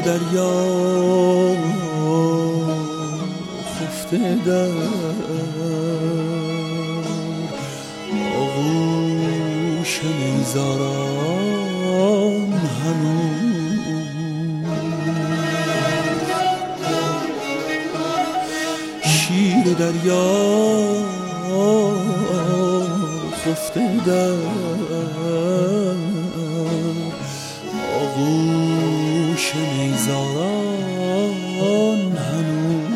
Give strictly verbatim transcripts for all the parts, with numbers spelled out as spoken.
دریا خفته در آغوش نیزاران هنوز شیر دریا خفته در آغوش نیزاران هنوز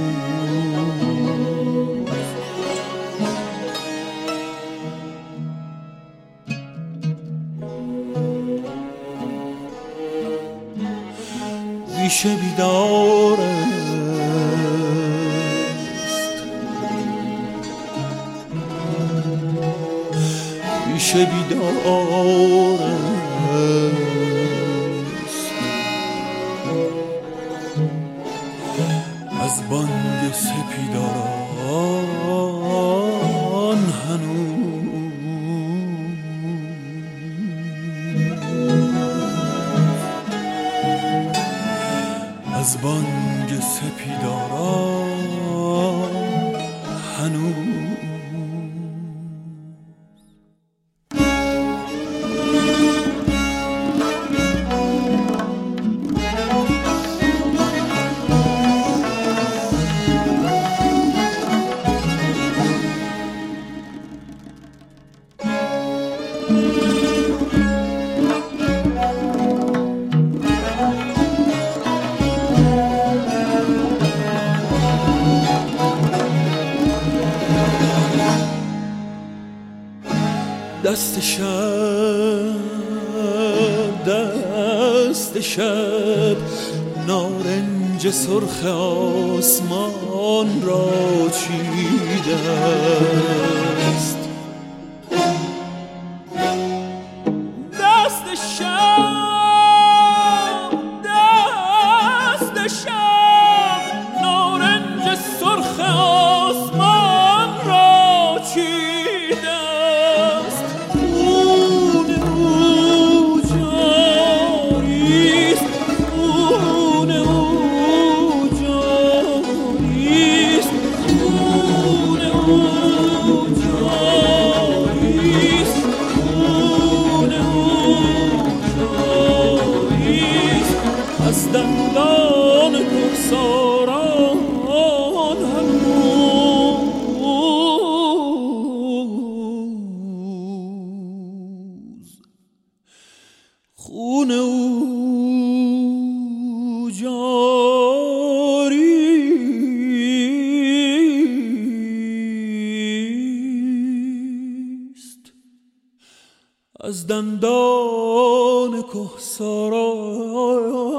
ریشه بیدار است ریشه بیدار است از بانگ سپیداران هنوز از بانگ سپیداران هنوز دست شب دست شب نارنج سرخ آسمان را چیده است دست شب دست شب نارنج سرخ آسمان را چیده از دندان کهساران هنوز خون او جاری است از دندان کهساران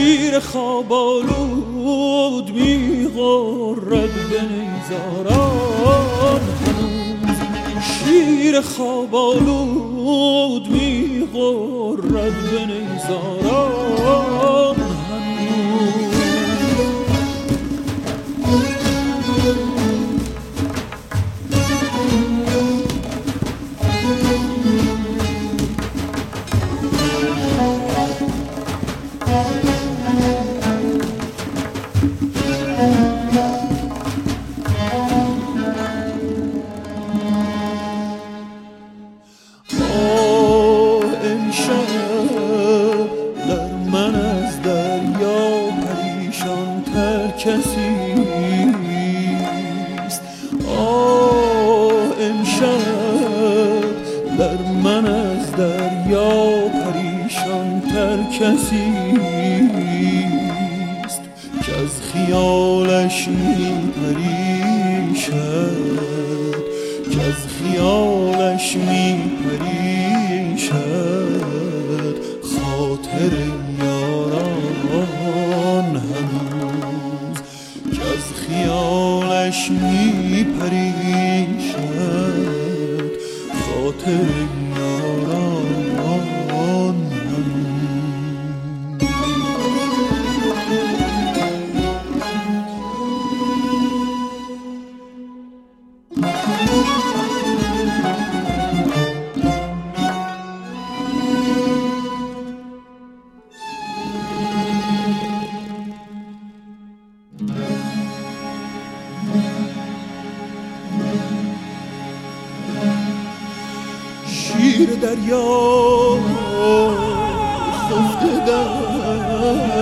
شیر خواب آلود میغرد به نیزاران هنوز، شیر خواب آلود میغرد به نیزاران هنوز. کسیست آه امشب در من از دریا پریشان تر کسیست که از خیالش می پریشد، که از خیالش می پریشد خاطر یاران هنوز، که از خیالش می پریشد خاطر یاران شیر دریا خفته در